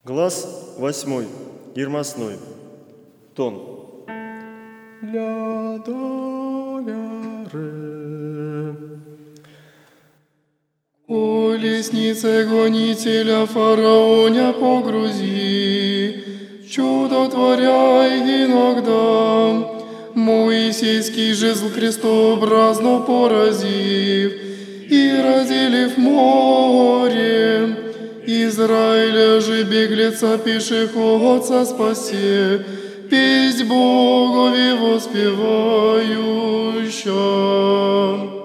Глаз 8, Ермосной. Тон. Ля, до, ля, ре. Колеснице гонителя фараоня погрузи, чудотворяй иногда. Моисейский жезл крестообразно поразив и разделив море, Израиля же беглеца пешеходца спасе, песнь Богови воспевающая.